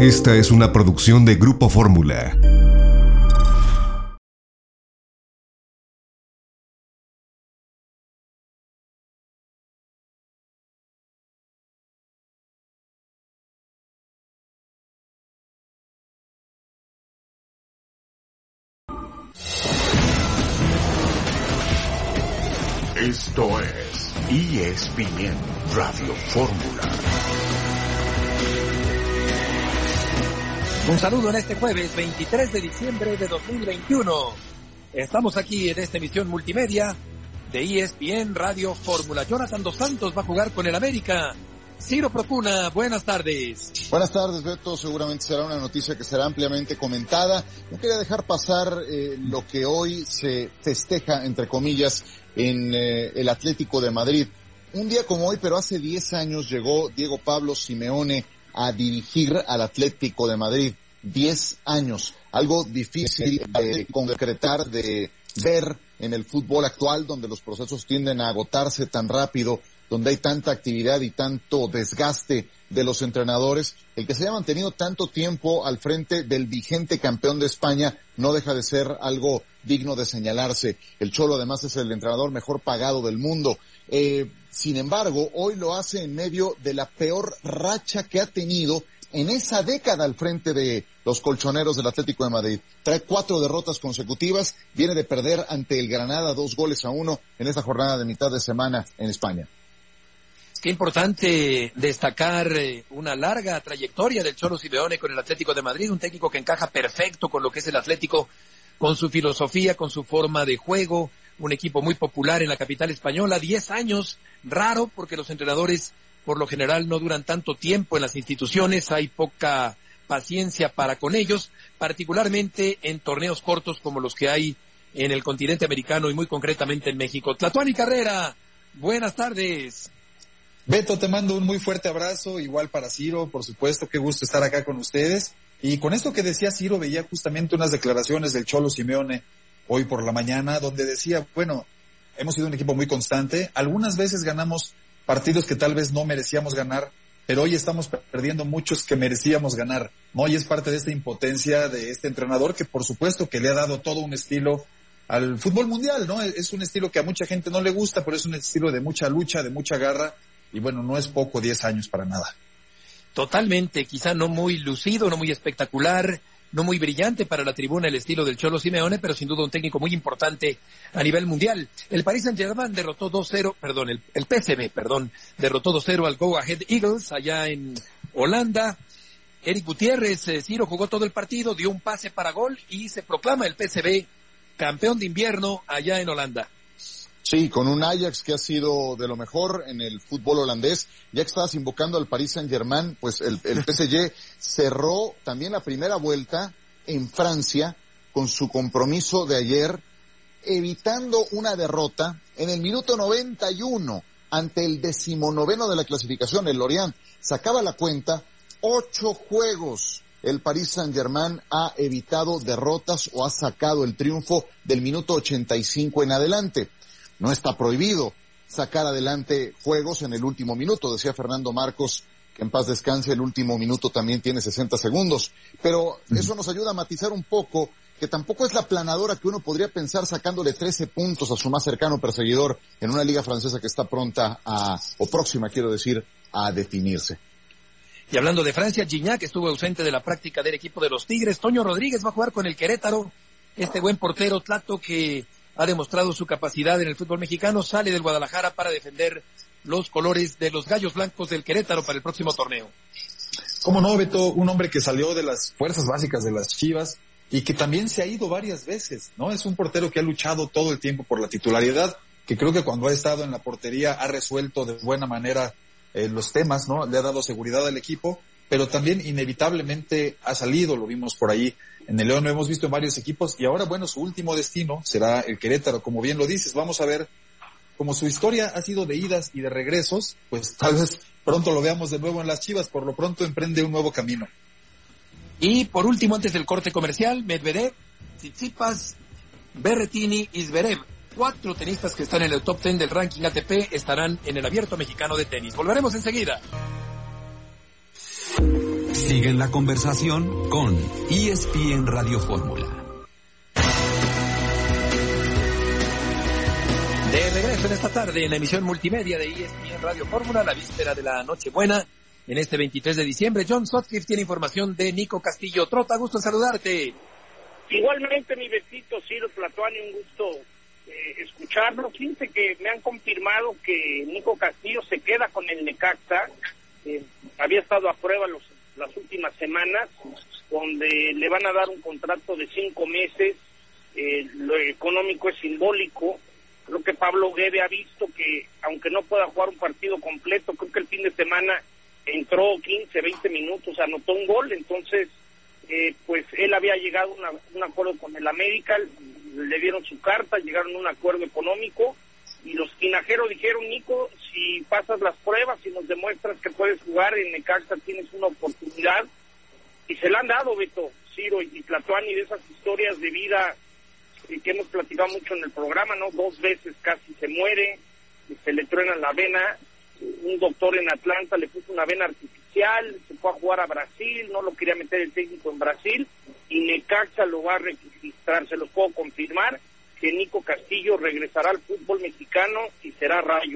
Esta es una producción de Grupo Fórmula. Esto es ESPN Radio Fórmula. Un saludo en este jueves 23 de diciembre de 2021. Estamos aquí en esta emisión multimedia de ESPN Radio Fórmula. Jonathan Dos Santos va a jugar con el América. Ciro Procuna, buenas tardes. Buenas tardes, Beto. Seguramente será una noticia que será ampliamente comentada. No quería dejar pasar lo que hoy se festeja, entre comillas, en el Atlético de Madrid. Un día como hoy, pero hace 10 años, llegó Diego Pablo Simeone a dirigir al Atlético de Madrid. 10 años. Algo difícil de concretar, de ver en el fútbol actual, donde los procesos tienden a agotarse tan rápido, donde hay tanta actividad y tanto desgaste de los entrenadores. El que se haya mantenido tanto tiempo al frente del vigente campeón de España no deja de ser algo digno de señalarse. El Cholo además es el entrenador mejor pagado del mundo. Sin embargo, hoy lo hace en medio de la peor racha que ha tenido en esa década al frente de los colchoneros del Atlético de Madrid. Trae 4 derrotas consecutivas, viene de perder ante el Granada 2-1 en esta jornada de mitad de semana en España. Qué importante destacar una larga trayectoria del Cholo Simeone con el Atlético de Madrid, un técnico que encaja perfecto con lo que es el Atlético, con su filosofía, con su forma de juego, un equipo muy popular en la capital española. 10 años, raro porque los entrenadores por lo general no duran tanto tiempo en las instituciones, hay poca paciencia para con ellos, particularmente en torneos cortos como los que hay en el continente americano y muy concretamente en México. Tlatuani Carrera, buenas tardes. Beto, te mando un muy fuerte abrazo, igual para Ciro, por supuesto, qué gusto estar acá con ustedes. Y con esto que decía Ciro, veía justamente unas declaraciones del Cholo Simeone hoy por la mañana, donde decía, bueno, hemos sido un equipo muy constante, algunas veces ganamos partidos que tal vez no merecíamos ganar, pero hoy estamos perdiendo muchos que merecíamos ganar, ¿no? Y es parte de esta impotencia de este entrenador que por supuesto que le ha dado todo un estilo al fútbol mundial, ¿no? Es un estilo que a mucha gente no le gusta, pero es un estilo de mucha lucha, de mucha garra, y bueno, no es poco 10 años para nada. Totalmente, quizá no muy lucido, no muy espectacular, no muy brillante para la tribuna el estilo del Cholo Simeone, pero sin duda un técnico muy importante a nivel mundial. El Paris Saint-Germain derrotó 2-0, el PSV derrotó 2-0 al Go Ahead Eagles allá en Holanda. Eric Gutiérrez, Ciro, jugó todo el partido, dio un pase para gol y se proclama el PSV campeón de invierno allá en Holanda. Sí, con un Ajax que ha sido de lo mejor en el fútbol holandés. Ya que estabas invocando al Paris Saint-Germain, pues el PSG cerró también la primera vuelta en Francia con su compromiso de ayer, evitando una derrota en el minuto 91 ante el 19º de la clasificación, el Lorient. Sacaba la cuenta, 8 juegos. El Paris Saint-Germain ha evitado derrotas o ha sacado el triunfo del minuto 85 en adelante. No está prohibido sacar adelante juegos en el último minuto. Decía Fernando Marcos, que en paz descanse, el último minuto también tiene 60 segundos. Pero eso nos ayuda a matizar un poco que tampoco es la planadora que uno podría pensar sacándole 13 puntos a su más cercano perseguidor en una liga francesa que está pronta próxima, a definirse. Y hablando de Francia, Gignac estuvo ausente de la práctica del equipo de los Tigres. Toño Rodríguez va a jugar con el Querétaro. Este buen portero, Tlato, que ha demostrado su capacidad en el fútbol mexicano, sale del Guadalajara para defender los colores de los Gallos Blancos del Querétaro para el próximo torneo. ¿Cómo no, Beto? Un hombre que salió de las fuerzas básicas de las Chivas y que también se ha ido varias veces, ¿no? Es un portero que ha luchado todo el tiempo por la titularidad, que creo que cuando ha estado en la portería ha resuelto de buena manera los temas, ¿no? Le ha dado seguridad al equipo, pero también inevitablemente ha salido, lo vimos por ahí en el León, lo hemos visto en varios equipos, y ahora, bueno, su último destino será el Querétaro, como bien lo dices. Vamos a ver, como su historia ha sido de idas y de regresos, pues tal vez pronto lo veamos de nuevo en las Chivas. Por lo pronto emprende un nuevo camino. Y por último, antes del corte comercial, Medvedev, Tsitsipas, Berrettini y Zverev, 4 tenistas que están en el top 10 del ranking ATP, estarán en el Abierto Mexicano de Tenis. Volveremos enseguida. Sigue en la conversación con ESPN Radio Fórmula. De regreso en esta tarde en la emisión multimedia de ESPN Radio Fórmula, la víspera de la Nochebuena, en este 23 de diciembre. John Sutcliffe tiene información de Nico Castillo. Trota, gusto en saludarte. Igualmente, mi besito, Ciro Tlatuani, un gusto escucharlo. Fíjense que me han confirmado que Nico Castillo se queda con el Necaxa. Había estado a prueba las últimas semanas, donde le van a dar un contrato de 5 meses. Lo económico es simbólico. Creo que Pablo Guede ha visto que, aunque no pueda jugar un partido completo, creo que el fin de semana entró 15, 20 minutos, anotó un gol. Entonces, pues él había llegado a un acuerdo con el América, le dieron su carta, llegaron a un acuerdo económico, y los tinajeros dijeron: Nico, si pasas las pruebas y nos demuestras que puedes jugar en Necaxa, tienes una oportunidad. Y se la han dado, Beto, Ciro y Tlatuani, de esas historias de vida que hemos platicado mucho en el programa, ¿no? 2 veces casi se muere, se le truena la vena. Un doctor en Atlanta le puso una vena artificial, se fue a jugar a Brasil, no lo quería meter el técnico en Brasil, y Necaxa lo va a registrar. Se los puedo confirmar que Nico Castillo regresará al fútbol mexicano y será Rayo.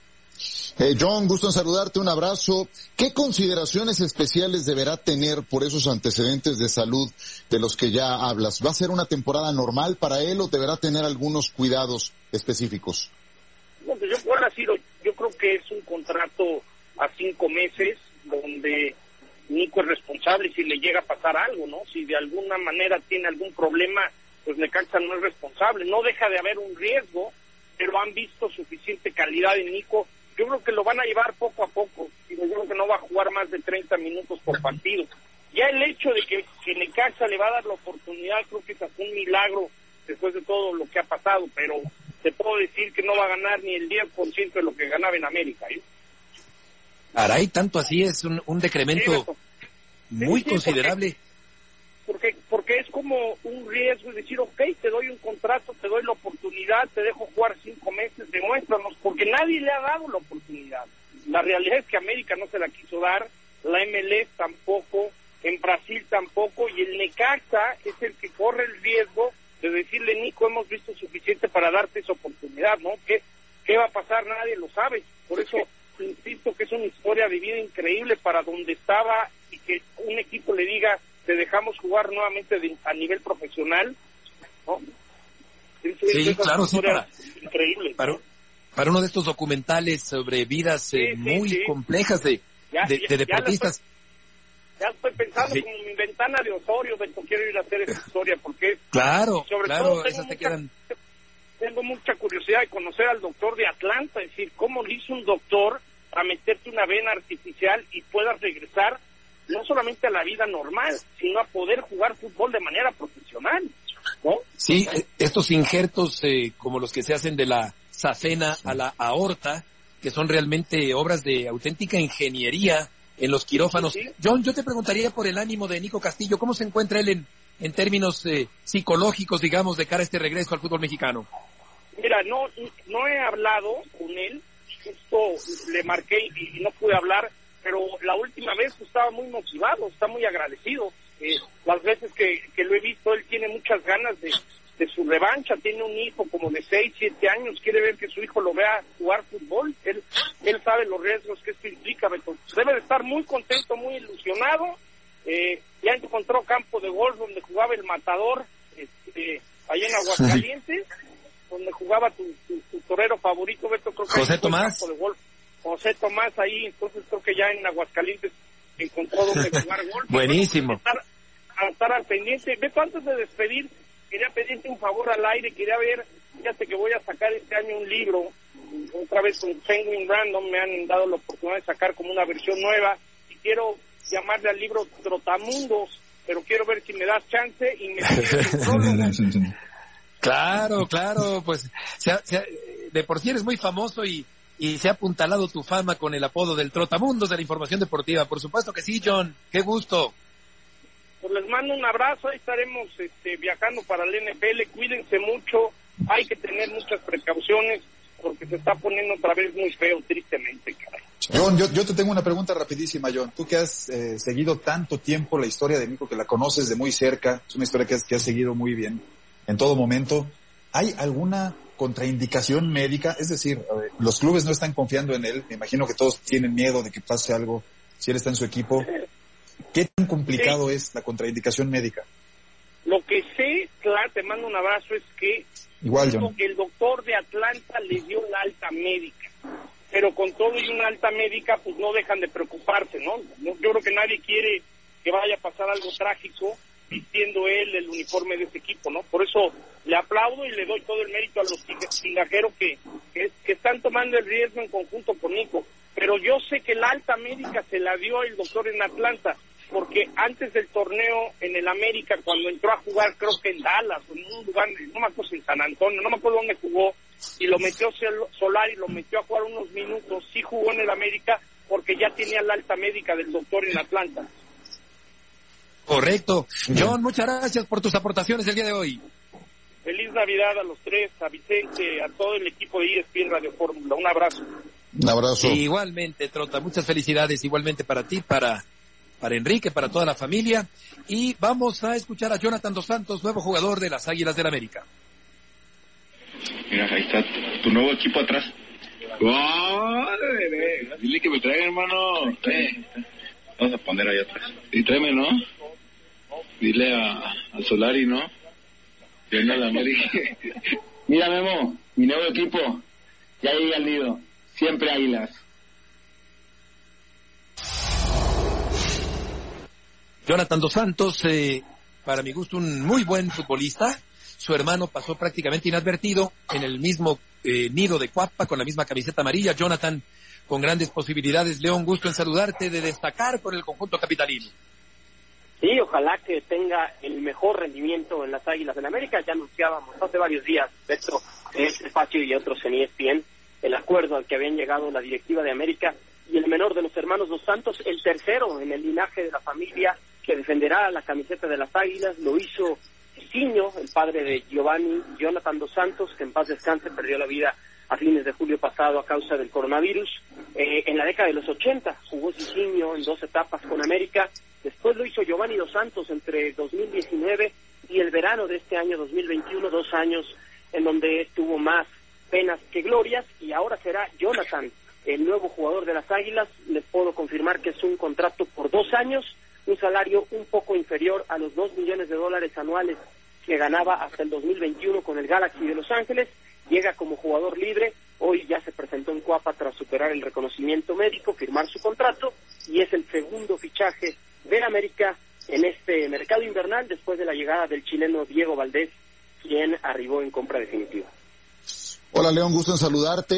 John, gusto en saludarte, un abrazo. ¿Qué consideraciones especiales deberá tener por esos antecedentes de salud de los que ya hablas? ¿Va a ser una temporada normal para él o deberá tener algunos cuidados específicos? No, pues yo creo que es un contrato a 5 meses, donde Nico es responsable si le llega a pasar algo, ¿no? Si de alguna manera tiene algún problema, pues Necaxa no es responsable. No deja de haber un riesgo, pero han visto suficiente calidad en Nico. Yo creo que lo van a llevar poco a poco, y yo creo que no va a jugar más de 30 minutos por partido. Ya el hecho de que Necaxa le va a dar la oportunidad, creo que es un milagro después de todo lo que ha pasado, pero te puedo decir que no va a ganar ni el 10% de lo que ganaba en América, ¿eh? Caray, tanto así es un decremento muy considerable. Porque es como un riesgo, es decir, ok, te doy un contrato, te doy la oportunidad, te dejo jugar 5 meses, demuéstranos, porque nadie le ha dado la oportunidad. La realidad es que América no se la quiso dar, la MLS tampoco, en Brasil tampoco, y el Necaxa es el que corre el riesgo de decirle: Nico, hemos visto suficiente para darte esa oportunidad, ¿no? ¿Qué va a pasar? Nadie lo sabe. Por eso insisto que es una historia de vida increíble para donde estaba, y que un equipo le diga: te dejamos jugar nuevamente a nivel profesional, ¿no? Sí, claro, sí, increíble. Para uno de estos documentales sobre vidas muy complejas de deportistas. Ya estoy pensando como mi ventana de Osorio, Beto, quiero ir a hacer esa historia, porque claro, todo esas te quedan. Tengo mucha curiosidad de conocer al doctor de Atlanta, es decir, cómo le hizo un doctor a meterte una vena artificial y puedas regresar no solamente a la vida normal, sino a poder jugar fútbol de manera profesional, ¿no? Sí, estos injertos como los que se hacen de la safena a la aorta, que son realmente obras de auténtica ingeniería en los quirófanos. Sí. John, yo te preguntaría por el ánimo de Nico Castillo. ¿Cómo se encuentra él en términos psicológicos, digamos, de cara a este regreso al fútbol mexicano? Mira, no he hablado con él, justo le marqué y no pude hablar, pero la última vez estaba muy motivado, está muy agradecido. Las veces que lo he visto, él tiene muchas ganas de su revancha, tiene un hijo como de 6, 7 años, quiere ver que su hijo lo vea jugar fútbol, él sabe los riesgos que esto implica, Beto. Debe de estar muy contento, muy ilusionado. Ya encontró campo de golf donde jugaba el Matador, allá en Aguascalientes, donde jugaba tu torero favorito, Beto, creo que José Tomás. Campo de golf. José Tomás ahí, entonces creo que ya en Aguascalientes encontró donde jugar golf. Buenísimo. Estar al pendiente. Beto, antes de despedir, quería pedirte un favor al aire, quería ver, fíjate que voy a sacar este año un libro, otra vez con Penguin Random, me han dado la oportunidad de sacar como una versión nueva, y quiero llamarle al libro Trotamundos, pero quiero ver si me das chance y me pides el prólogo. Claro, pues de por sí eres muy famoso y se ha apuntalado tu fama con el apodo del Trotamundos de la información deportiva. Por supuesto que sí, John, qué gusto. Pues les mando un abrazo, ahí estaremos viajando para el NFL, cuídense mucho, hay que tener muchas precauciones porque se está poniendo otra vez muy feo, tristemente, caray. John, yo te tengo una pregunta rapidísima, John. Tú que has seguido tanto tiempo la historia de Nico, que la conoces de muy cerca, es una historia que has seguido muy bien en todo momento. ¿Hay alguna contraindicación médica? Es decir, los clubes no están confiando en él. Me imagino que todos tienen miedo de que pase algo si él está en su equipo. ¿Qué tan complicado es la contraindicación médica? Lo que sé, claro, te mando un abrazo, es que igual, John, el doctor de Atlanta le dio la alta médica. Pero con todo y una alta médica, pues no dejan de preocuparse, ¿no? Yo creo que nadie quiere que vaya a pasar algo trágico vistiendo él el uniforme de ese equipo, ¿no? Por eso le aplaudo y le doy todo el mérito a los tingajeros que están tomando el riesgo en conjunto con Nico. Pero yo sé que la alta médica se la dio el doctor en Atlanta, porque antes del torneo en el América, cuando entró a jugar, creo que en Dallas, o en un lugar, no me acuerdo, en San Antonio, no me acuerdo dónde jugó, y lo metió Solari, lo metió a jugar unos minutos, sí jugó en el América, porque ya tenía la alta médica del doctor en Atlanta. Correcto. John, muchas gracias por tus aportaciones el día de hoy. Feliz Navidad a los tres, a Vicente, a todo el equipo de ESPN Radio Fórmula. Un abrazo. Un abrazo. Igualmente, Trota, muchas felicidades, igualmente para ti, para Enrique, para toda la familia. Y vamos a escuchar a Jonathan Dos Santos, nuevo jugador de las Águilas del América. Mira, ahí está tu nuevo equipo atrás. Dile que me traiga, hermano. Vamos a poner ahí atrás. Y tráeme, ¿no? Dile a Solari, ¿no? Venga a la América. Mira, Memo, mi nuevo equipo ya llega al nido. Siempre Águilas. Jonathan Dos Santos, para mi gusto, un muy buen futbolista. Su hermano pasó prácticamente inadvertido en el mismo nido de Cuapa, con la misma camiseta amarilla. Jonathan, con grandes posibilidades. León, gusto en saludarte, de destacar con el conjunto capitalino. Sí, ojalá que tenga el mejor rendimiento en las Águilas del América. Ya anunciábamos hace varios días, Beto, en este espacio y otros en ESPN, el acuerdo al que habían llegado la directiva de América y el menor de los hermanos Dos Santos, el tercero en el linaje de la familia que defenderá la camiseta de las Águilas. Lo hizo Ciño, el padre de Giovanni, Jonathan Dos Santos, que en paz descanse, perdió la vida a fines de julio pasado a causa del coronavirus. En la década de los 80 jugó Ciño en 2 etapas con América. Después lo hizo Giovanni Dos Santos entre 2019 y el verano de este año 2021, 2 años en donde tuvo más penas que glorias, y ahora será Jonathan, el nuevo jugador de las Águilas. Les puedo confirmar que es un contrato por 2 años, un salario un poco inferior a los $2 millones anuales que ganaba hasta el 2021 con el Galaxy de Los Ángeles. Llega como jugador libre, hoy ya se presentó en Cuapa tras superar el reconocimiento médico, firmar su contrato, y es el segundo fichaje de América en este mercado invernal después de la llegada del chileno Diego Valdés, quien arribó en compra definitiva. Hola, León, gusto en saludarte.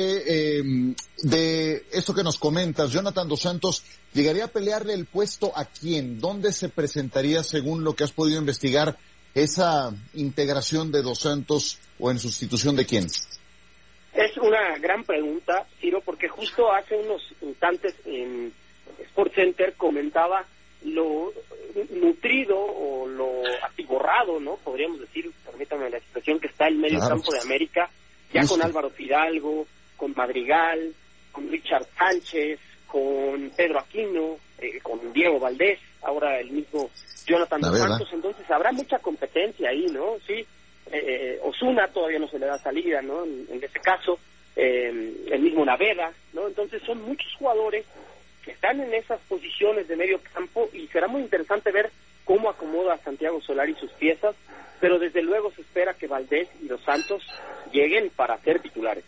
De esto que nos comentas, Jonathan Dos Santos, ¿llegaría a pelearle el puesto a quién? ¿Dónde se presentaría, según lo que has podido investigar, esa integración de Dos Santos, o en sustitución de quién? Es una gran pregunta, Ciro, porque justo hace unos instantes en SportsCenter comentaba lo nutrido o lo atiborrado, ¿no? Podríamos decir, permítame la expresión, que está el medio campo de América, ya con Álvaro Fidalgo, con Madrigal, con Richard Sánchez, con Pedro Aquino, con Diego Valdés, ahora el mismo Jonathan Dos Santos. Entonces habrá mucha competencia ahí, ¿no? Sí, Osuna todavía no se le da salida, ¿no? En ese caso, el mismo Naveda, ¿no? Entonces son muchos jugadores que están en esas posiciones de medio campo, y será muy interesante ver cómo acomoda a Santiago Solari sus piezas, pero desde luego se espera que Valdés y Dos Santos lleguen para ser titulares.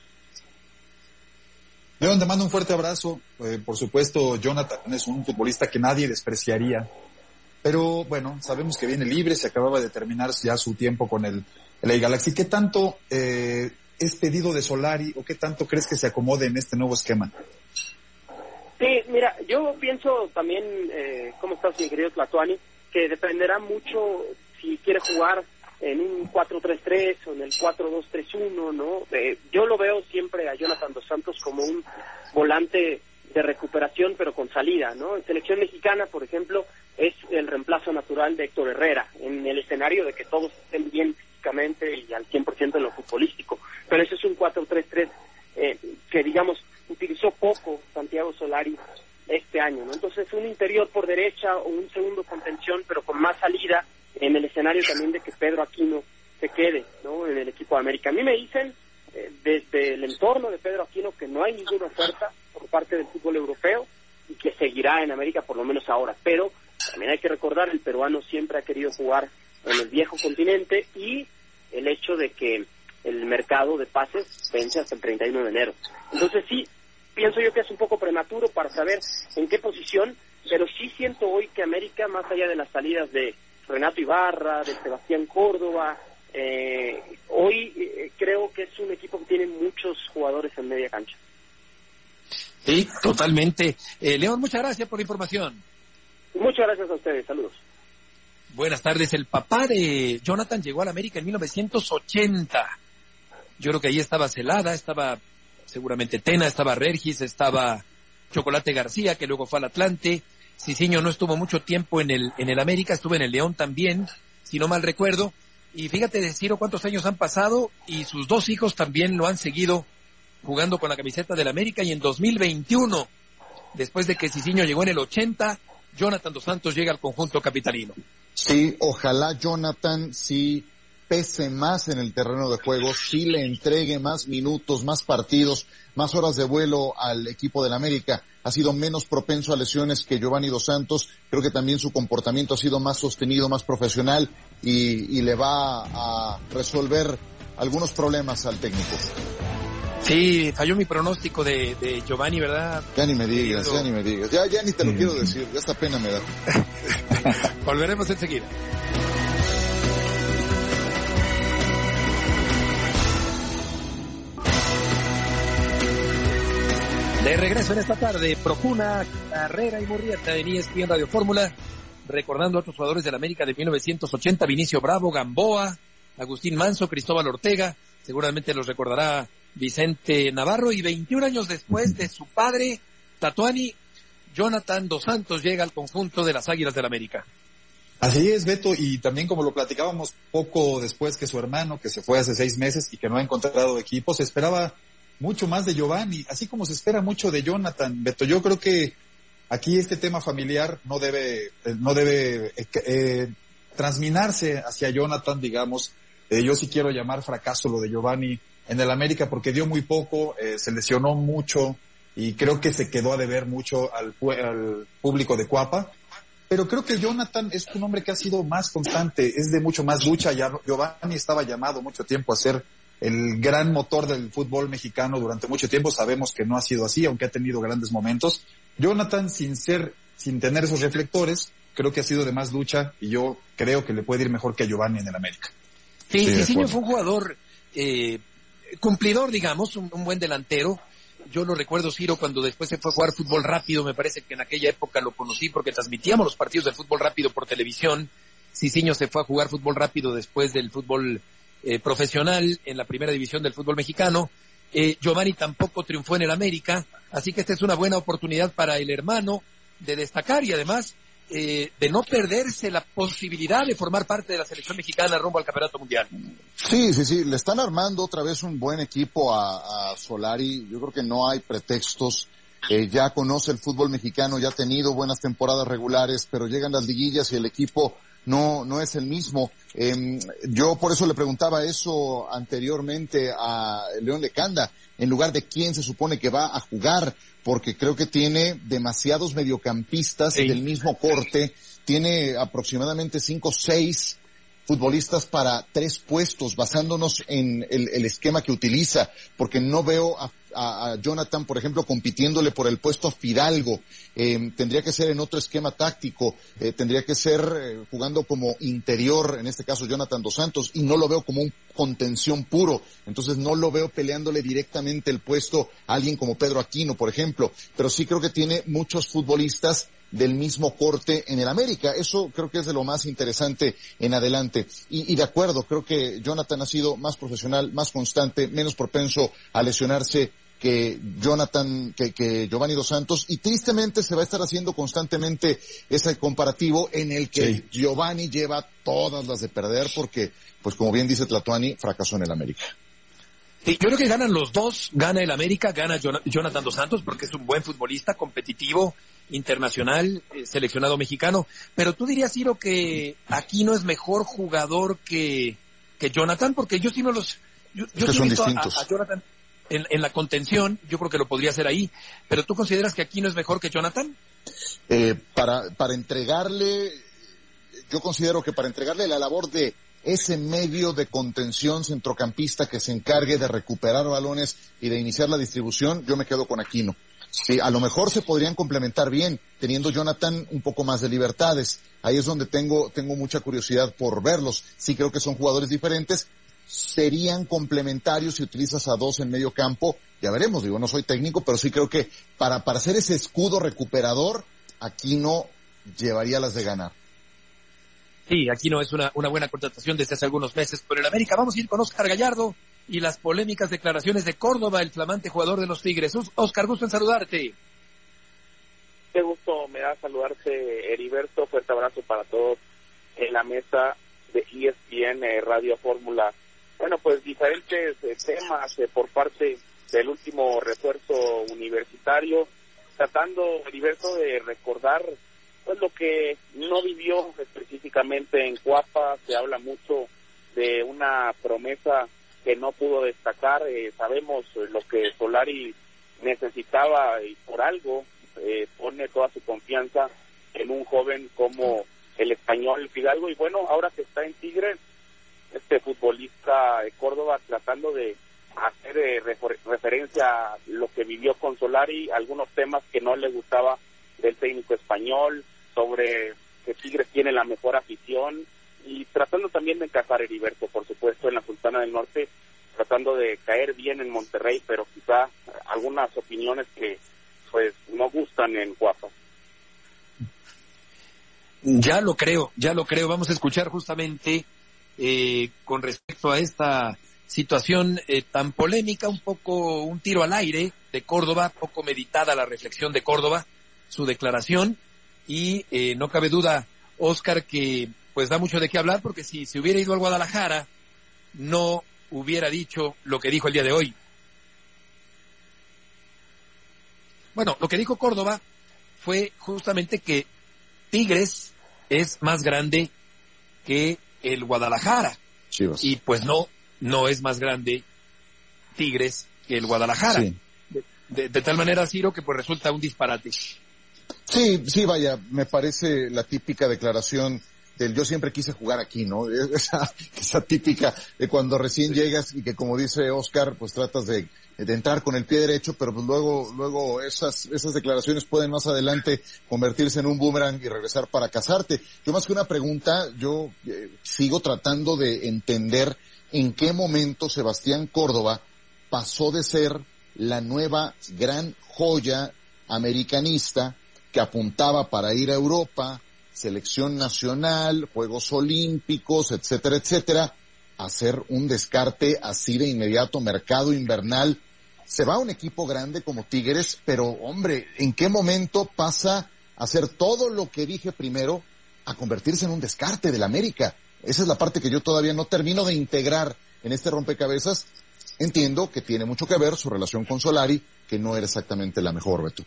León, te mando un fuerte abrazo. Por supuesto, Jonathan es un futbolista que nadie despreciaría, pero bueno, sabemos que viene libre, se acababa de terminar ya su tiempo con el LA Galaxy. ¿Qué tanto es pedido de Solari, o qué tanto crees que se acomode en este nuevo esquema? Sí, mira, yo pienso también, ¿cómo estás, mi querido Tlatuani? Que dependerá mucho si quiere jugar en un 4-3-3 o en el 4-2-3-1, ¿no? Yo lo veo siempre a Jonathan Dos Santos como un volante de recuperación, pero con salida, ¿no? En selección mexicana, por ejemplo, es el reemplazo natural de Héctor Herrera, en el escenario de que todos estén bien físicamente y al 100% en lo futbolístico. Pero ese es un 4-3-3 que, digamos, utilizó poco Santiago Solari defensa o un segundo contención, pero con más salida en el escenario también de que Pedro Aquino se quede, ¿no?, en el equipo de América. A mí me dicen desde el entorno de Pedro Aquino que no hay ninguna oferta por parte del fútbol europeo y que seguirá en América por lo menos ahora, pero también hay que recordar, el peruano siempre ha querido jugar en el viejo continente y el hecho de que el mercado de pases vence hasta el 31 de enero. Entonces sí, pienso yo que es un poco prematuro para saber en qué posición, pero sí siento hoy que América, más allá de las salidas de Renato Ibarra, de Sebastián Córdoba, hoy creo que es un equipo que tiene muchos jugadores en media cancha. Sí, totalmente. León, muchas gracias por la información. Muchas gracias a ustedes, saludos. Buenas tardes. El papá de Jonathan llegó a la América en 1980. Yo creo que ahí estaba Celada, estaba seguramente Tena, estaba Regis, estaba Chocolate García, que luego fue al Atlante. Cicinho no estuvo mucho tiempo en el América, estuvo en el León también, si no mal recuerdo. Y fíjate, Ciro, cuántos años han pasado y sus dos hijos también lo han seguido jugando con la camiseta del América, y en 2021, después de que Cicinho llegó en el 80, Jonathan dos Santos llega al conjunto capitalino. Sí, ojalá Jonathan sí pese más en el terreno de juego, sí le entregue más minutos, más partidos, más horas de vuelo al equipo del América. Ha sido menos propenso a lesiones que Giovanni Dos Santos. Creo que también su comportamiento ha sido más sostenido, más profesional, y le va a resolver algunos problemas al técnico. Sí, falló mi pronóstico de Giovanni, ¿verdad? Ya ni me digas. Ya ni te lo quiero decir, ya esta pena me da. Volveremos enseguida. De regreso en esta tarde, Procuna, Carrera y Murrieta en ESPN Radio Fórmula, recordando a otros jugadores del América de 1980, Vinicio Bravo, Gamboa, Agustín Manso, Cristóbal Ortega, seguramente los recordará Vicente Navarro, y 21 años después de su padre, Tlatuani, Jonathan dos Santos llega al conjunto de las Águilas del América. Así es, Beto, y también como lo platicábamos poco después que su hermano, que se fue hace 6 meses y que no ha encontrado equipo, se esperaba mucho más de Giovanni, así como se espera mucho de Jonathan. Beto, yo creo que aquí este tema familiar no debe transminarse hacia Jonathan, digamos. Yo sí quiero llamar fracaso lo de Giovanni en el América porque dio muy poco, se lesionó mucho y creo que se quedó a deber mucho al público de Cuapa. Pero creo que Jonathan es un hombre que ha sido más constante, es de mucho más lucha. Ya Giovanni estaba llamado mucho tiempo a ser el gran motor del fútbol mexicano durante mucho tiempo. Sabemos que no ha sido así, aunque ha tenido grandes momentos. Jonathan, sin tener esos reflectores, creo que ha sido de más lucha y yo creo que le puede ir mejor que a Giovanni en el América. Sí, Cicinho fue un jugador cumplidor, digamos, un buen delantero. Yo lo recuerdo, Ciro, cuando después se fue a jugar fútbol rápido, me parece que en aquella época lo conocí porque transmitíamos los partidos del fútbol rápido por televisión. Cicinho se fue a jugar fútbol rápido después del fútbol profesional en la primera división del fútbol mexicano. Giovanni tampoco triunfó en el América, así que esta es una buena oportunidad para el hermano de destacar y además de no perderse la posibilidad de formar parte de la selección mexicana rumbo al Campeonato Mundial. Sí, le están armando otra vez un buen equipo a Solari. Yo creo que no hay pretextos. Ya conoce el fútbol mexicano, ya ha tenido buenas temporadas regulares, pero llegan las liguillas y el equipo no es el mismo. Yo por eso le preguntaba eso anteriormente a León Lecanda, en lugar de quién se supone que va a jugar, porque creo que tiene demasiados mediocampistas del mismo corte, tiene aproximadamente 5 o 6 futbolistas para 3 puestos, basándonos en el esquema que utiliza, porque no veo a Jonathan, por ejemplo, compitiéndole por el puesto a Fidalgo. Tendría que ser en otro esquema táctico, tendría que ser jugando como interior, en este caso Jonathan dos Santos, y no lo veo como un contención puro, entonces no lo veo peleándole directamente el puesto a alguien como Pedro Aquino, por ejemplo, pero sí creo que tiene muchos futbolistas del mismo corte en el América. Eso creo que es de lo más interesante en adelante. Y de acuerdo, creo que Jonathan ha sido más profesional, más constante, menos propenso a lesionarse que Giovanni dos Santos, y tristemente se va a estar haciendo constantemente ese comparativo en el que Giovanni lleva todas las de perder porque, pues como bien dice Tlatuani, fracasó en el América. Sí, yo creo que ganan los dos, gana el América, gana Jonathan dos Santos porque es un buen futbolista, competitivo, internacional, seleccionado mexicano. Pero tú dirías, Ciro, que Aquino es mejor jugador que Jonathan, porque yo sí no los... Yo sí son he visto distintos. a Jonathan en la contención, yo creo que lo podría hacer ahí. Pero ¿tú consideras que Aquino es mejor que Jonathan? Para entregarle, yo considero que para entregarle la labor de ese medio de contención centrocampista que se encargue de recuperar balones y de iniciar la distribución, yo me quedo con Aquino. Sí, a lo mejor se podrían complementar bien, teniendo Jonathan un poco más de libertades. Ahí es donde tengo mucha curiosidad por verlos. Sí creo que son jugadores diferentes, serían complementarios si utilizas a dos en medio campo. Ya veremos, digo, no soy técnico, pero sí creo que para hacer ese escudo recuperador, Aquino llevaría las de ganar. Sí, Aquino es una buena contratación desde hace algunos meses por el América. Vamos a ir con Óscar Gallardo y las polémicas declaraciones de Córdoba, el flamante jugador de los Tigres. Óscar, gusto en saludarte. Qué gusto me da saludarte, Heriberto. Fuerte abrazo para todos en la mesa de ESPN Radio Fórmula. Bueno, pues diferentes temas por parte del último refuerzo universitario, tratando, Heriberto, de recordar pues lo que no vivió específicamente en Cuapa. Se habla mucho de una promesa que no pudo destacar. Sabemos lo que Solari necesitaba y por algo pone toda su confianza en un joven como el español Fidalgo. Y bueno, ahora que está en Tigres, este futbolista de Córdoba tratando de hacer referencia a lo que vivió con Solari, algunos temas que no le gustaba del técnico español, sobre que Tigres tiene la mejor afición, y tratando también de encajar, Heriberto, por supuesto, en la Sultana del Norte, tratando de caer bien en Monterrey, pero quizá algunas opiniones que pues no gustan en Cuapa. Ya lo creo. Vamos a escuchar justamente con respecto a esta situación tan polémica, un poco un tiro al aire de Córdoba, poco meditada la reflexión de Córdoba, su declaración, y no cabe duda, Óscar, que pues da mucho de qué hablar, porque si se hubiera ido al Guadalajara, no hubiera dicho lo que dijo el día de hoy. Bueno, lo que dijo Córdoba fue justamente que Tigres es más grande que el Guadalajara. Chivas. Y pues no es más grande Tigres que el Guadalajara. Sí. De tal manera, Ciro, que pues resulta un disparate. Sí, vaya, me parece la típica declaración del yo siempre quise jugar aquí, ¿no? Esa típica de cuando recién llegas y que, como dice Óscar, pues tratas de entrar con el pie derecho, pero pues luego esas declaraciones pueden más adelante convertirse en un boomerang y regresar para casarte. Yo, más que una pregunta, yo sigo tratando de entender en qué momento Sebastián Córdoba pasó de ser la nueva gran joya americanista que apuntaba para ir a Europa, selección nacional, Juegos Olímpicos, etcétera, hacer un descarte así de inmediato, mercado invernal. Se va a un equipo grande como Tigres, pero hombre, ¿en qué momento pasa a hacer todo lo que dije primero a convertirse en un descarte del América? Esa es la parte que yo todavía no termino de integrar en este rompecabezas. Entiendo que tiene mucho que ver su relación con Solari, que no era exactamente la mejor, Beto.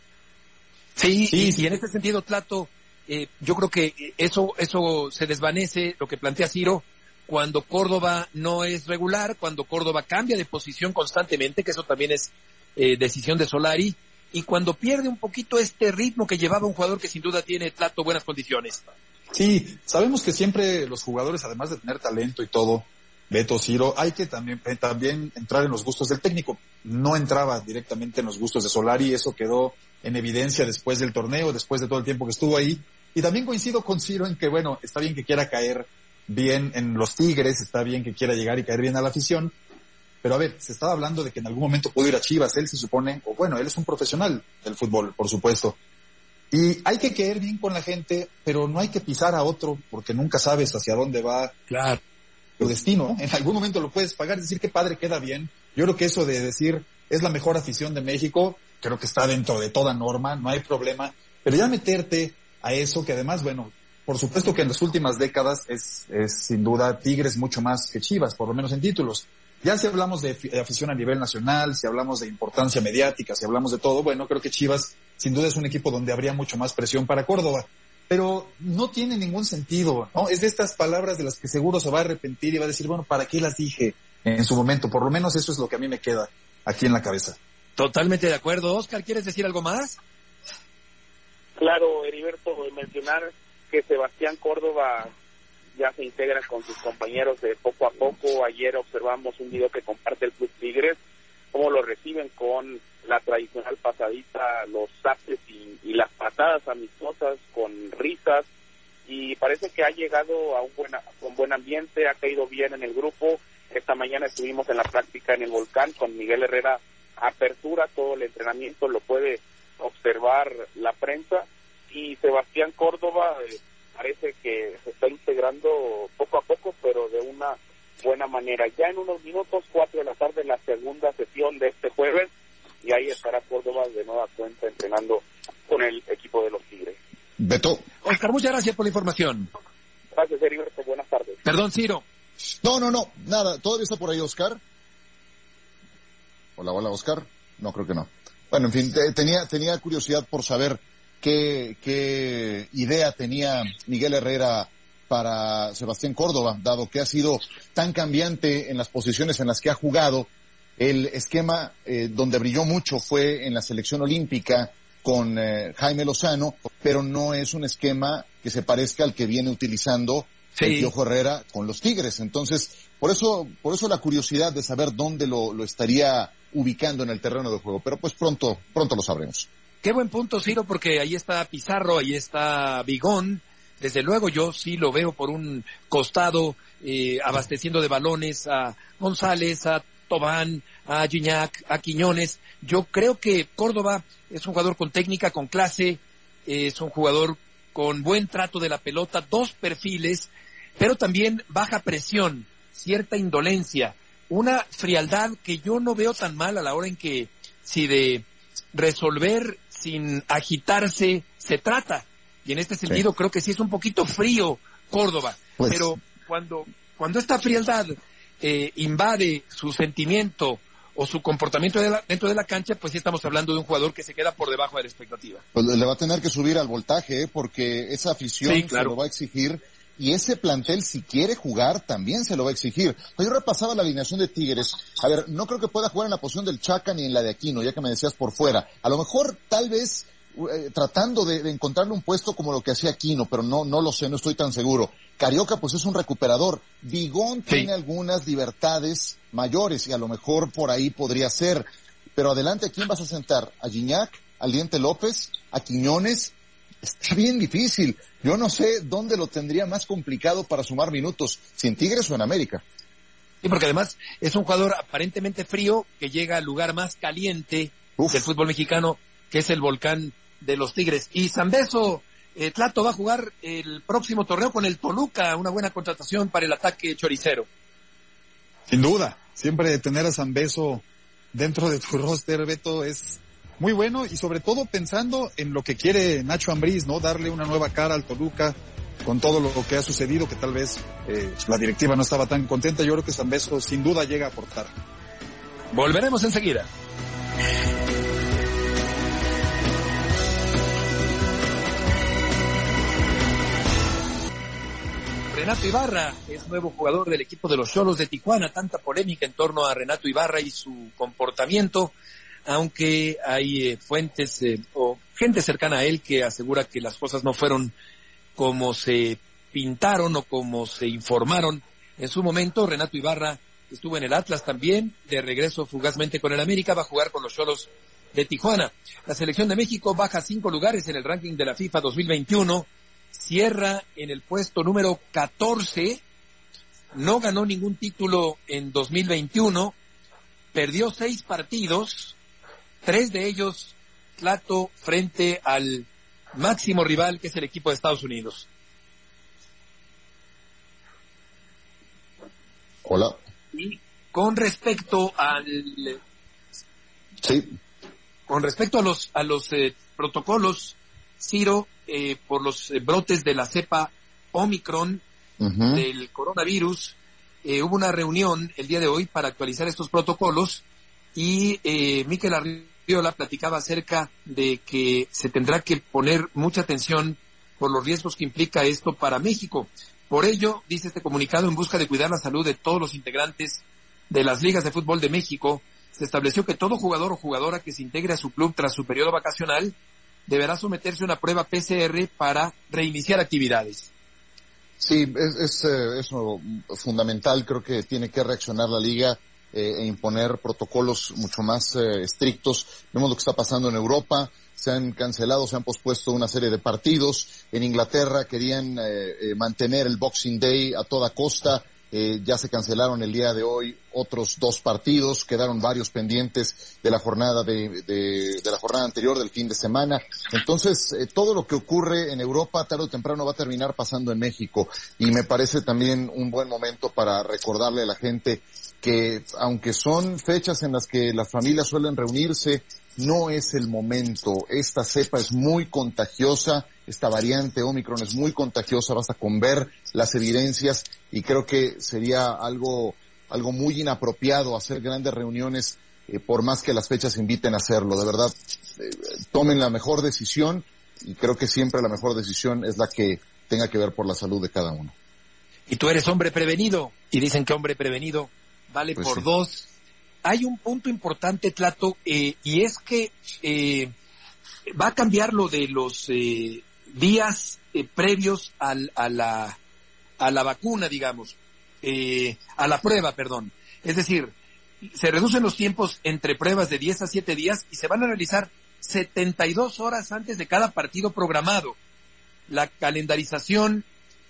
Sí. Y en este sentido, Tlato, yo creo que eso se desvanece, lo que plantea Ciro, cuando Córdoba no es regular, cuando Córdoba cambia de posición constantemente, que eso también es decisión de Solari, y cuando pierde un poquito este ritmo que llevaba un jugador que sin duda tiene, Tlato, buenas condiciones. Sí, sabemos que siempre los jugadores, además de tener talento y todo, Beto, Ciro, hay que también entrar en los gustos del técnico. No entraba directamente en los gustos de Solari, eso quedó en evidencia después del torneo, después de todo el tiempo que estuvo ahí. Y también coincido con Ciro en que, bueno, está bien que quiera caer bien en los Tigres, está bien que quiera llegar y caer bien a la afición, pero a ver, se estaba hablando de que en algún momento pudo ir a Chivas, él se supone, o bueno, él es un profesional del fútbol, por supuesto. Y hay que caer bien con la gente, pero no hay que pisar a otro, porque nunca sabes hacia dónde va. Claro. Tu destino, en algún momento lo puedes pagar, decir qué padre queda bien. Yo creo que eso de decir es la mejor afición de México, creo que está dentro de toda norma, no hay problema, pero ya meterte a eso, que además, bueno, por supuesto que en las últimas décadas es sin duda Tigres mucho más que Chivas, por lo menos en títulos. Ya si hablamos de afición a nivel nacional, si hablamos de importancia mediática, si hablamos de todo, bueno, creo que Chivas sin duda es un equipo donde habría mucho más presión para Córdoba. Pero no tiene ningún sentido, ¿no? Es de estas palabras de las que seguro se va a arrepentir y va a decir, bueno, ¿para qué las dije en su momento? Por lo menos eso es lo que a mí me queda aquí en la cabeza. Totalmente de acuerdo. Oscar, ¿quieres decir algo más? Claro, Heriberto, mencionar que Sebastián Córdoba ya se integra con sus compañeros de poco a poco. Ayer observamos un video que comparte el Club Tigres, cómo lo reciben con la tradicional pasadita, los zapes y las patadas amistosas con risas, y parece que ha llegado a un buen ambiente, ha caído bien en el grupo. Esta mañana estuvimos en la práctica en el Volcán con Miguel Herrera, apertura todo el entrenamiento, lo puede observar la prensa, y Sebastián Córdoba parece que se está integrando poco a poco, pero de una buena manera. Ya en unos minutos, 4 de la tarde, la segunda sesión de este jueves, y ahí estará Córdoba de nueva cuenta entrenando con el equipo de los Tigres. Beto. Oscar, muchas gracias por la información. Gracias, Heriberto. Buenas tardes. Perdón, Ciro. No, nada. ¿Todavía está por ahí Oscar? Hola, Oscar. No, creo que no. Bueno, en fin, tenía curiosidad por saber qué idea tenía Miguel Herrera para Sebastián Córdoba, dado que ha sido tan cambiante en las posiciones en las que ha jugado. El esquema donde brilló mucho fue en la selección olímpica con Jaime Lozano, pero no es un esquema que se parezca al que viene utilizando el Piojo Herrera con los Tigres. Entonces, por eso la curiosidad de saber dónde lo estaría ubicando en el terreno de juego, pero pues pronto lo sabremos. Qué buen punto, Ciro, porque ahí está Pizarro, ahí está Vigón. Desde luego yo sí lo veo por un costado, abasteciendo de balones a González, a Tobán, a Gignac, a Quiñones. Yo creo que Córdoba es un jugador con técnica, con clase, es un jugador con buen trato de la pelota, dos perfiles, pero también baja presión, cierta indolencia, una frialdad que yo no veo tan mal a la hora en que si de resolver sin agitarse se trata. Y en este sentido creo que sí es un poquito frío Córdoba, pero cuando esta frialdad invade su sentimiento o su comportamiento dentro de la cancha, pues sí estamos hablando de un jugador que se queda por debajo de la expectativa. Pues le va a tener que subir al voltaje, porque esa afición se lo va a exigir, y ese plantel, si quiere jugar, también se lo va a exigir. Yo repasaba la alineación de Tigres. A ver, no creo que pueda jugar en la posición del Chaca ni en la de Aquino, ya que me decías por fuera. A lo mejor, tal vez, tratando de encontrarle un puesto como lo que hacía Aquino, pero no lo sé, no estoy tan seguro. Carioca pues es un recuperador. Vigón tiene algunas libertades mayores y a lo mejor por ahí podría ser. Pero adelante, ¿a quién vas a sentar? ¿A Gignac? ¿Al Diente López? ¿A Quiñones? Está bien difícil. Yo no sé dónde lo tendría más complicado para sumar minutos, si en Tigres o en América. Sí, porque además es un jugador aparentemente frío que llega al lugar más caliente del fútbol mexicano, que es el Volcán de los Tigres. Y Zambeso, Tlato, va a jugar el próximo torneo con el Toluca, una buena contratación para el ataque choricero. Sin duda, siempre tener a Zambeso dentro de tu roster, Beto, es muy bueno, y sobre todo pensando en lo que quiere Nacho Ambriz, ¿no? Darle una nueva cara al Toluca con todo lo que ha sucedido, que tal vez la directiva no estaba tan contenta. Yo creo que Zambeso sin duda llega a aportar. Volveremos enseguida. Renato Ibarra es nuevo jugador del equipo de los Xolos de Tijuana. Tanta polémica en torno a Renato Ibarra y su comportamiento, aunque hay fuentes o gente cercana a él que asegura que las cosas no fueron como se pintaron o como se informaron en su momento. Renato Ibarra estuvo en el Atlas también, de regreso fugazmente con el América, va a jugar con los Xolos de Tijuana. La selección de México baja 5 lugares en el ranking de la FIFA 2021, cierra en el puesto número 14, no ganó ningún título en 2021, perdió 6 partidos, 3 de ellos, Tlato, frente al máximo rival, que es el equipo de Estados Unidos. Hola. Y con respecto a los protocolos, Ciro, por los brotes de la cepa Omicron del coronavirus, hubo una reunión el día de hoy para actualizar estos protocolos, y Mikel Arriola, Arriola platicaba acerca de que se tendrá que poner mucha atención por los riesgos que implica esto para México. Por ello, dice este comunicado, en busca de cuidar la salud de todos los integrantes de las ligas de fútbol de México, se estableció que todo jugador o jugadora que se integre a su club tras su periodo vacacional deberá someterse a una prueba PCR para reiniciar actividades. Sí, es eso fundamental. Creo que tiene que reaccionar la liga e imponer protocolos mucho más estrictos. Vemos lo que está pasando en Europa. Se han cancelado, se han pospuesto una serie de partidos. En Inglaterra querían mantener el Boxing Day a toda costa. Ya se cancelaron el día de hoy otros 2 partidos, quedaron varios pendientes de la jornada de la jornada anterior, del fin de semana. Entonces, todo lo que ocurre en Europa tarde o temprano va a terminar pasando en México, y me parece también un buen momento para recordarle a la gente que, aunque son fechas en las que las familias suelen reunirse, no es el momento. Esta cepa es muy contagiosa, esta variante Omicron es muy contagiosa, basta con ver las evidencias, y creo que sería algo muy inapropiado hacer grandes reuniones, por más que las fechas inviten a hacerlo. De verdad, tomen la mejor decisión, y creo que siempre la mejor decisión es la que tenga que ver por la salud de cada uno. Y tú eres hombre prevenido, y dicen que hombre prevenido vale pues por sí. 2. Hay un punto importante, Tlato, y es que va a cambiar lo de los días previos a la vacuna, digamos, a la prueba, perdón. Es decir, se reducen los tiempos entre pruebas de 10 a 7 días y se van a realizar 72 horas antes de cada partido programado. La calendarización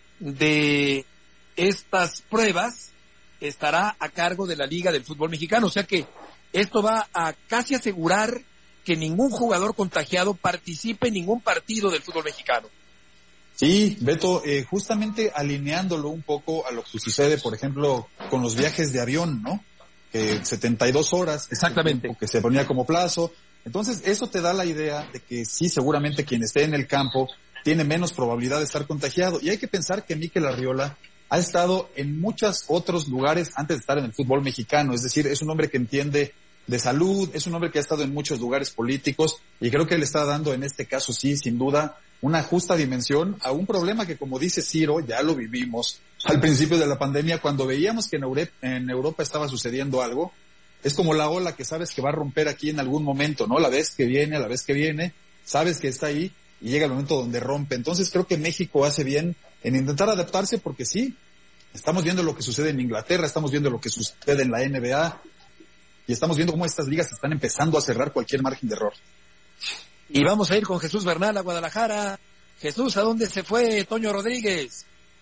de estas pruebas estará a cargo de la Liga del Fútbol Mexicano, o sea que esto va a casi asegurar que ningún jugador contagiado participe en ningún partido del fútbol mexicano. Sí, Beto, justamente alineándolo un poco a lo que sucede, por ejemplo, con los viajes de avión, ¿no? Que 72 horas. Exactamente. Que se ponía como plazo. Entonces, eso te da la idea de que sí, seguramente quien esté en el campo tiene menos probabilidad de estar contagiado. Y hay que pensar que Mikel Arriola ha estado en muchos otros lugares antes de estar en el fútbol mexicano. Es decir, es un hombre que entiende de salud, es un hombre que ha estado en muchos lugares políticos, y creo que le está dando en este caso, sí, sin duda, una justa dimensión a un problema que, como dice Ciro, ya lo vivimos al principio de la pandemia, cuando veíamos que en Europa estaba sucediendo algo. Es como la ola que sabes que va a romper aquí en algún momento, ¿no? La vez que viene, sabes que está ahí y llega el momento donde rompe. Entonces creo que México hace bien en intentar adaptarse, porque sí, estamos viendo lo que sucede en Inglaterra, estamos viendo lo que sucede en la NBA, y estamos viendo cómo estas ligas están empezando a cerrar cualquier margen de error. Y vamos a ir con Jesús Bernal a Guadalajara. Jesús, ¿a dónde se fue Toño Rodríguez?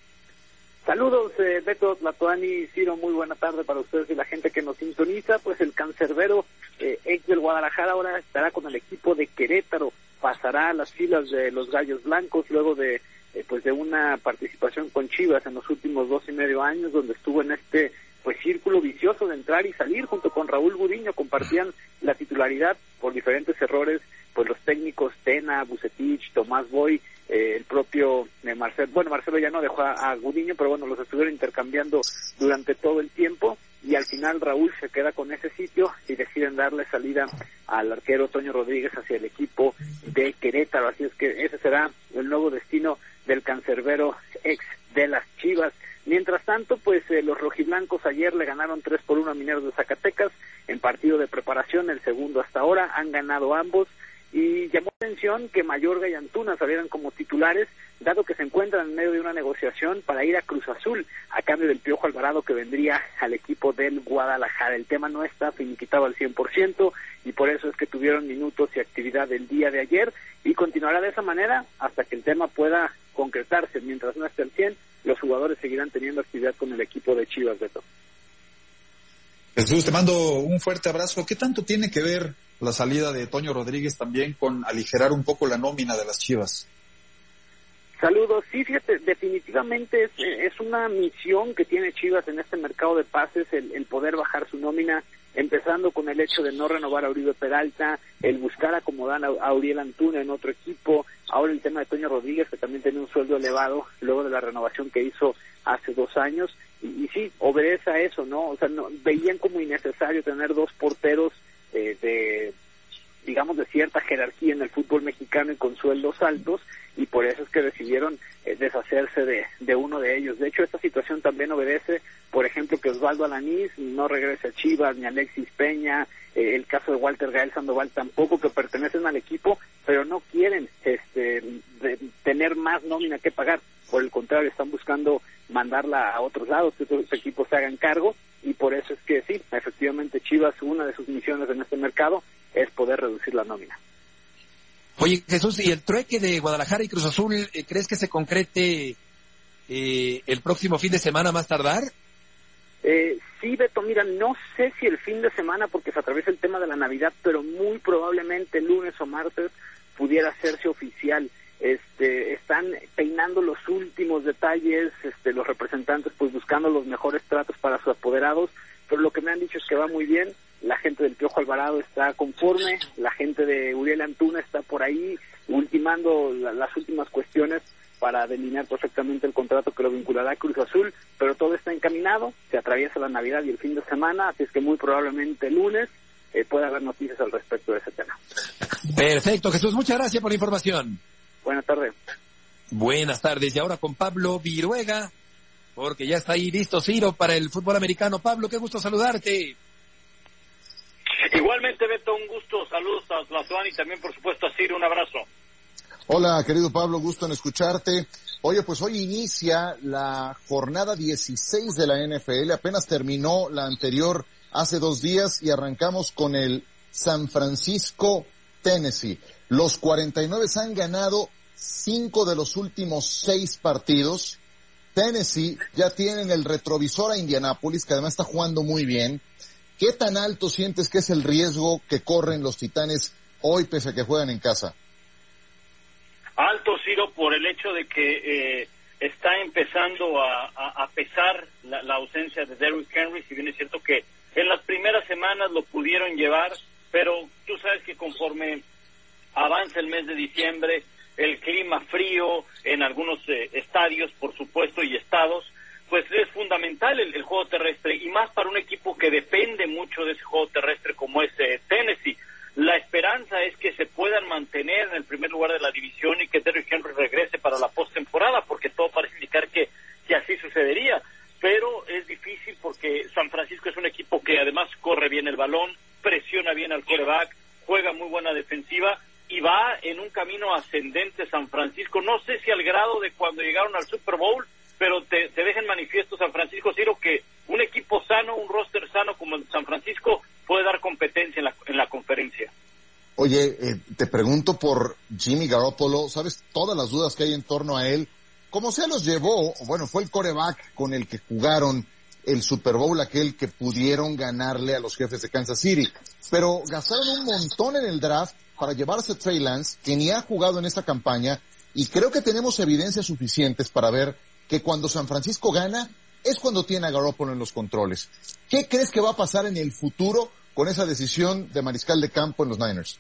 Saludos, Beto, Tlatoani, Ciro, muy buena tarde para ustedes y la gente que nos sintoniza. Pues el cancerbero ex del Guadalajara ahora estará con el equipo de Querétaro, pasará a las filas de los Gallos Blancos luego de de una participación con Chivas en los últimos 2.5 años, donde estuvo en este círculo vicioso de entrar y salir. Junto con Raúl Gudiño compartían la titularidad por diferentes errores, los técnicos Tena, Vucetich, Tomás Boy, el propio Marcelo ya no dejó a Gudiño, pero los estuvieron intercambiando durante todo el tiempo, y al final Raúl se queda con ese sitio y deciden darle salida al arquero Toño Rodríguez hacia el equipo de Querétaro. Así es que ese será el nuevo destino del cancerbero ex de las Chivas. Mientras tanto, los rojiblancos ayer le ganaron 3-1 a Mineros de Zacatecas en partido de preparación, el segundo hasta ahora, han ganado ambos, y llamó la atención que Mayorga y Antuna salieran como titulares, dado que se encuentran en medio de una negociación para ir a Cruz Azul, a cambio del Piojo Alvarado, que vendría al equipo del Guadalajara. El tema no está finiquitado al 100%, y por eso es que tuvieron minutos y actividad el día de ayer, y continuará de esa manera hasta que el tema pueda concretarse. Mientras no esté al 100, los jugadores seguirán teniendo actividad con el equipo de Chivas, Beto. Jesús, te mando un fuerte abrazo. ¿Qué tanto tiene que ver la salida de Toño Rodríguez también con aligerar un poco la nómina de las Chivas? Saludos. Sí, fíjate, definitivamente es una misión que tiene Chivas en este mercado de pases, el poder bajar su nómina, empezando con el hecho de no renovar a Uribe Peralta, el buscar acomodar a Uriel Antuna en otro equipo, ahora el tema de Toño Rodríguez, que también tiene un sueldo elevado luego de la renovación que hizo hace 2 años, y sí, obedece a eso, ¿no? O sea, veían como innecesario tener 2 porteros de digamos, de cierta jerarquía en el fútbol mexicano y con sueldos altos, y por eso es que decidieron deshacerse de uno de ellos. De hecho, esta situación también obedece, por ejemplo, que Osvaldo Alanís no regrese a Chivas, ni Alexis Peña, el caso de Walter Gael Sandoval tampoco, que pertenecen al equipo, pero no quieren tener más nómina que pagar. Por el contrario, están buscando mandarla a otros lados, que otros equipos se hagan cargo, y por eso es que sí, efectivamente Chivas, una de sus misiones en este mercado es poder reducir la nómina. Oye, Jesús, ¿y el trueque de Guadalajara y Cruz Azul, crees que se concrete el próximo fin de semana más tardar? Sí, Beto, mira, no sé si el fin de semana, porque se atraviesa el tema de la Navidad, pero muy probablemente lunes o martes pudiera hacerse oficial. Están peinando los últimos detalles, los representantes pues buscando los mejores tratos para sus apoderados, pero lo que me han dicho es que va muy bien. La gente del Piojo Alvarado está conforme, la gente de Uriel Antuna está por ahí ultimando las últimas cuestiones para delinear perfectamente el contrato que lo vinculará a Cruz Azul, pero todo está encaminado, se atraviesa la Navidad y el fin de semana, así es que muy probablemente lunes pueda haber noticias al respecto de ese tema. Perfecto, Jesús, muchas gracias por la información. Buenas tardes. Buenas tardes, y ahora con Pablo Viruega, porque ya está ahí listo Ciro para el fútbol americano. Pablo, qué gusto saludarte. Igualmente, Beto, un gusto. Saludos a Tlatuán y también, por supuesto, a Ciro. Un abrazo. Hola, querido Pablo, gusto en escucharte. Oye, pues hoy inicia la jornada 16 de la NFL. Apenas terminó la anterior hace 2 días y arrancamos con el San Francisco, Tennessee. Los 49 han ganado 5 de los últimos 6 partidos. Tennessee ya tienen el retrovisor a Indianápolis, que además está jugando muy bien. ¿Qué tan alto sientes que es el riesgo que corren los Titanes hoy, pese a que juegan en casa? Alto, Ciro, por el hecho de que está empezando a pesar la ausencia de Derrick Henry. Si bien es cierto que en las primeras semanas lo pudieron llevar, pero tú sabes que conforme avanza el mes de diciembre, el clima frío en algunos estadios, por supuesto, y estados, pues es fundamental el juego terrestre, y más para un equipo que depende mucho de ese juego terrestre como es Tennessee. La esperanza es que se puedan mantener en el primer lugar de la división y que Derrick Henry regrese para la postemporada, porque todo parece indicar que así sucedería, pero es difícil porque San Francisco es un equipo que además corre bien el balón, presiona bien al quarterback, juega muy buena defensiva y va en un camino ascendente San Francisco. No sé si al grado de cuando llegaron al Super Bowl, pero te deja en manifiesto San Francisco, Ciro, que un equipo sano, un roster sano como el San Francisco puede dar competencia en la conferencia. Oye, te pregunto por Jimmy Garoppolo, ¿sabes todas las dudas que hay en torno a él? ¿Cómo se los llevó? Bueno, fue el quarterback con el que jugaron el Super Bowl, aquel que pudieron ganarle a los Jefes de Kansas City, pero gastaron un montón en el draft para llevarse a Trey Lance, que ni ha jugado en esta campaña, y creo que tenemos evidencias suficientes para ver que cuando San Francisco gana es cuando tiene a Garoppolo en los controles. ¿Qué crees que va a pasar en el futuro con esa decisión de mariscal de campo en los Niners?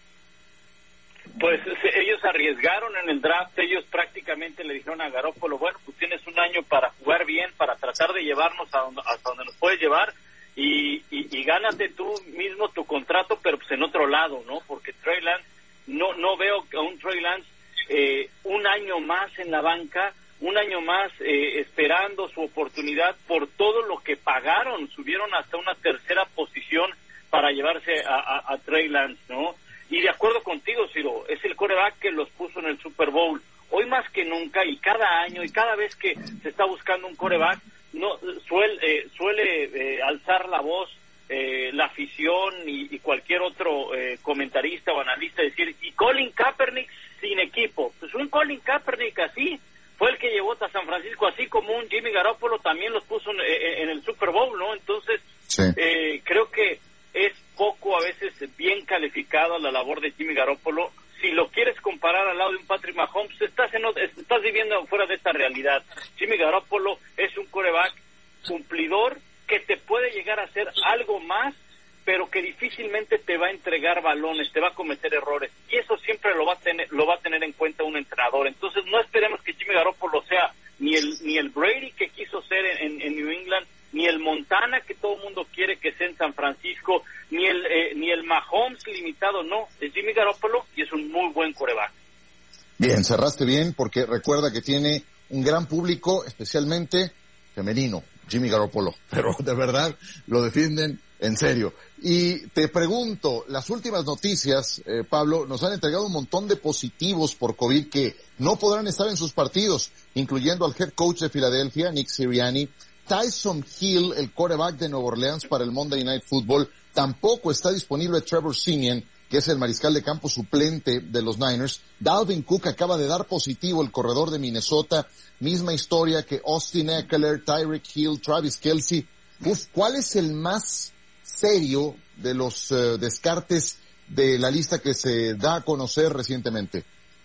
Pues ellos arriesgaron en el draft, ellos prácticamente le dijeron a Garoppolo, bueno, pues tienes un año para jugar bien, para tratar de llevarnos hasta donde nos puedes llevar, y gánate tú mismo tu contrato, pero pues en otro lado, ¿no? Porque Trey Lance, no veo a un Trey Lance un año más en la banca, un año más esperando su oportunidad por todo lo que pagaron, subieron hasta una tercera posición para llevarse a Trey Lance, ¿no? Y de acuerdo contigo, Ciro, es el quarterback que los puso en el Super Bowl. Hoy más que nunca, y cada año, y cada vez que se está buscando un quarterback, suele alzar la voz la afición y cualquier otro comentarista o analista, decir, y Colin Kaepernick sin equipo. Pues un Colin Kaepernick así fue el que llevó a San Francisco, así como un Jimmy Garoppolo también los puso en el Super Bowl, ¿no? Entonces, sí. Creo que es poco a veces bien calificado la labor de Jimmy Garoppolo. Si lo quieres comparar al lado de un Patrick Mahomes, estás viviendo fuera de esta realidad. Jimmy Garoppolo es un quarterback cumplidor que te puede llegar a hacer algo más, pero que difícilmente te va a entregar balones, te va a cometer errores, y eso siempre lo va a tener en cuenta un entrenador. Entonces no esperemos que Jimmy Garoppolo sea ni el Brady que quiso ser en New England, ni el Montana que todo el mundo quiere que sea en San Francisco, ni el Mahomes limitado, no. Jimmy Garoppolo Bien, cerraste bien, porque recuerda que tiene un gran público, especialmente femenino, Jimmy Garoppolo, pero de verdad lo defienden en serio. Y te pregunto, las últimas noticias, Pablo, nos han entregado un montón de positivos por COVID que no podrán estar en sus partidos, incluyendo al head coach de Filadelfia, Nick Sirianni. Tyson Hill, el quarterback de Nueva Orleans para el Monday Night Football, tampoco está disponible Trevor Siemian, que es el mariscal de campo suplente de los Niners. Dalvin Cook acaba de dar positivo, el corredor de Minnesota. Misma historia que Austin Eckler, Tyreek Hill, Travis Kelce. ¿Cuál es el más serio de los descartes de la lista que se da a conocer recientemente?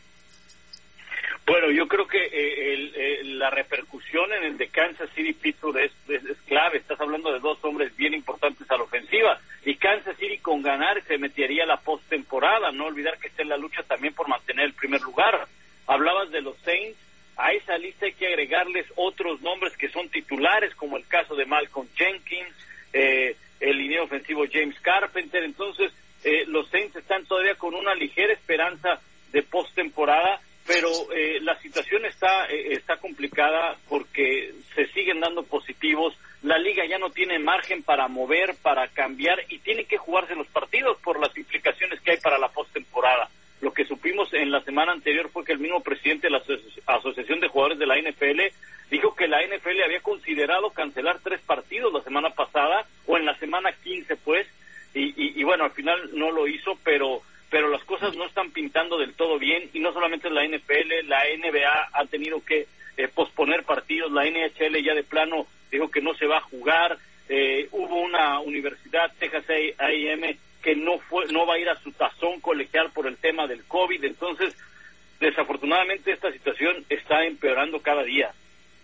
Bueno, yo creo que la repercusión en el de Kansas City Pittsburgh es clave. Estás hablando de dos hombres bien importantes a la ofensiva, y Kansas City con ganar se metería a la postemporada. No olvidar que está en la lucha también por mantener el primer lugar. Hablabas de los Saints. A esa lista hay que agregarles otros nombres que son titulares, como el caso de Malcolm Jenkins, el liniero ofensivo James Carpenter. Entonces, los Saints están todavía con una ligera esperanza de postemporada, pero la situación está complicada porque se siguen dando positivos. La liga ya no tiene margen para mover, para cambiar, y tiene que jugarse los partidos por las implicaciones que hay para la postemporada. Lo que supimos en la semana anterior fue que el mismo presidente de la Asociación de Jugadores de la NFL dijo que la NFL había considerado cancelar 3 partidos la semana pasada, o en la semana 15 pues, y bueno, al final no lo hizo, pero las cosas no están pintando del todo bien, y no solamente la NFL, la NBA ha tenido que posponer partidos, la NHL ya de plano dijo que no se va a jugar. Hubo una universidad, Texas A&M, que no va a ir a su tazón colegial por el tema del COVID. Entonces, desafortunadamente esta situación está empeorando cada día.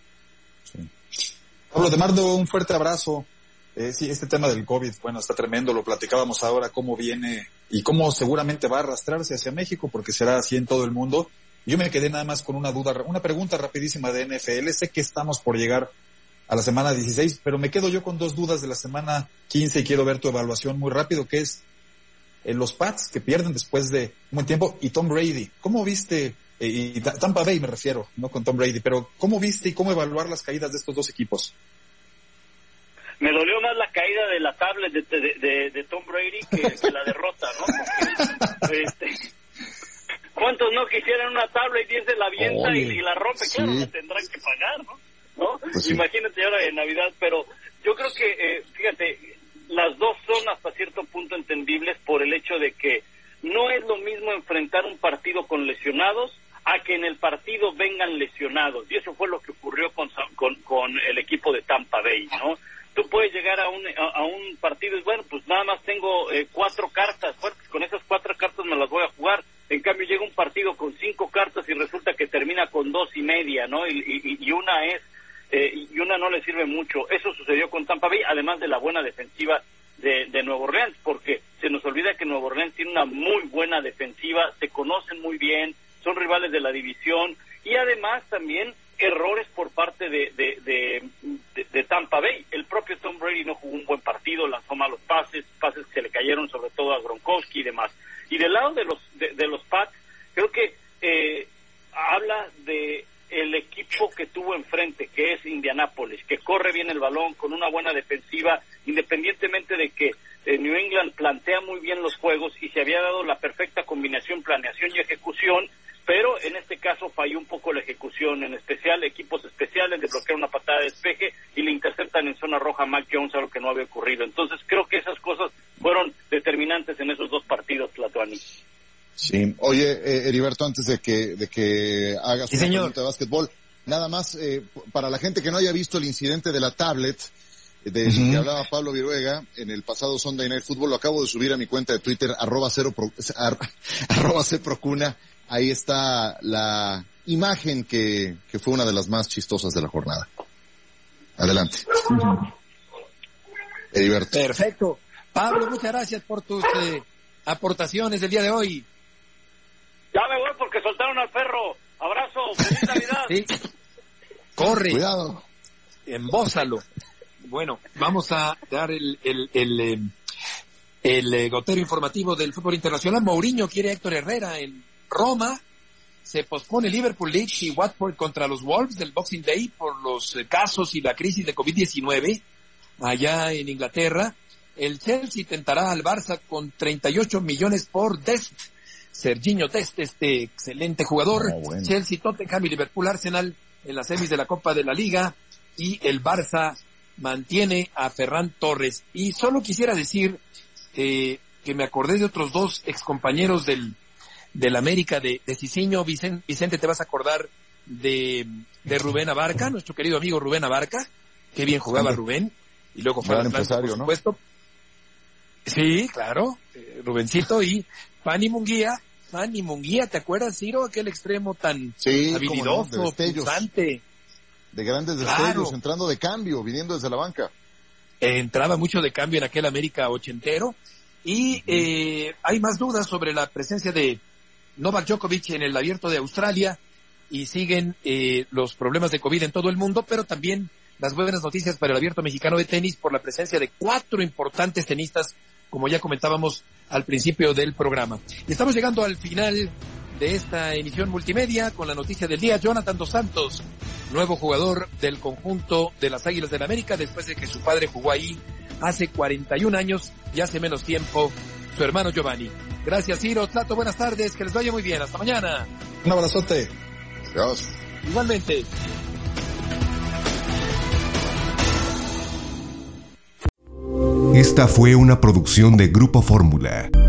Sí. Pablo, te mando un fuerte abrazo. Sí, este tema del COVID, bueno, está tremendo, lo platicábamos ahora, cómo viene y cómo seguramente va a arrastrarse hacia México, porque será así en todo el mundo. Yo me quedé nada más con una pregunta rapidísima de NFL. Sé que estamos por llegar a la semana 16, pero me quedo yo con 2 dudas de la semana 15 y quiero ver tu evaluación muy rápido, que es los Pats, que pierden después de un buen tiempo, y Tom Brady. ¿Cómo viste, y Tampa Bay me refiero, no con Tom Brady, pero cómo viste y cómo evaluar las caídas de estos dos equipos? Me dolió más la caída de la tablet de Tom Brady que la derrota, ¿no? Porque, ¿cuántos no quisieran una tablet y se la avienta y la rompe? Sí. Claro, la tendrán que pagar, ¿no? Pues sí. Imagínate ahora en Navidad, pero yo creo que, fíjate, las dos son hasta cierto punto entendibles por el hecho de que no es lo mismo enfrentar un partido con lesionados a que en el partido vengan lesionados, y eso fue lo que ocurrió con el equipo de Tampa Bay, ¿no? Tú puedes llegar a un partido y bueno, pues nada más tengo 4 cartas, bueno, pues con esas 4 cartas me las voy a jugar. En cambio llega un partido con 5 cartas y resulta que termina con 2.5, ¿no? Y una no le sirve mucho. Eso sucedió con Tampa Bay, además de la buena defensiva de Nueva Orleans, porque se nos olvida que Nueva Orleans tiene una muy buena defensiva, se conocen muy bien, son rivales de la división, y además también errores por parte de Tampa Bay. El propio Tom Brady no jugó un buen partido, lanzó malos pases que se le cayeron sobre todo a Gronkowski y demás. Y del lado de los Pats, creo que habla de el equipo que tuvo enfrente, que es Indianápolis, que corre bien el balón con una buena defensiva, independientemente de que New England plantea muy bien los juegos y se había dado la perfecta combinación, planeación y ejecución, pero en este caso falló un poco la ejecución, en especial equipos especiales de bloquear una patada de despeje y le interceptan en zona roja a Mac Jones, algo que no había ocurrido. Entonces creo que esas cosas fueron determinantes en esos 2 partidos, Tlatuani. Sí. Oye, Heriberto, antes de que hagas una pregunta de básquetbol, nada más, para la gente que no haya visto el incidente de la tablet, del que hablaba Pablo Viruega en el pasado Sunday Night Football, lo acabo de subir a mi cuenta de Twitter, @CProcuna. Ahí está la imagen que fue una de las más chistosas de la jornada. Adelante. Heriberto. Perfecto. Pablo, muchas gracias por tus aportaciones del día de hoy. Ya me voy porque soltaron al perro. Abrazo, feliz Navidad. Sí. Corre. Cuidado. Embózalo. Bueno, vamos a dar el gotero informativo del fútbol internacional. Mourinho quiere a Héctor Herrera en Roma. se pospone Liverpool Leeds y Watford contra los Wolves del Boxing Day por los casos y la crisis de COVID-19 allá en Inglaterra. El Chelsea tentará al Barça con 38 millones por Dest, Serginho Dest, este excelente jugador. Bueno. Chelsea, Tottenham y Liverpool Arsenal en las semis de la Copa de la Liga, y el Barça mantiene a Ferran Torres. Y solo quisiera decir que me acordé de otros dos excompañeros del América de Cicinho. Vicente, te vas a acordar de Rubén Abarca, nuestro querido amigo Rubén Abarca. Qué bien jugaba Rubén, y luego fue al Atlante, por supuesto, ¿no? Sí, claro, Rubencito. Y Fanny Munguía, ¿te acuerdas, Ciro? Aquel extremo tan habilidoso, pulsante. De grandes destellos, entrando de cambio, viniendo desde la banca. Entraba mucho de cambio en aquel América ochentero. Y hay más dudas sobre la presencia de Novak Djokovic en el Abierto de Australia, y siguen los problemas de COVID en todo el mundo, pero también las buenas noticias para el Abierto Mexicano de Tenis por la presencia de 4 importantes tenistas, como ya comentábamos al principio del programa. Y estamos llegando al final de esta emisión multimedia con la noticia del día. Jonathan Dos Santos, nuevo jugador del conjunto de las Águilas del América, después de que su padre jugó ahí hace 41 años y hace menos tiempo su hermano Giovanni. Gracias, Ciro. Tlato, buenas tardes, que les vaya muy bien. Hasta mañana. Un abrazote. Adiós. Igualmente. Esta fue una producción de Grupo Fórmula.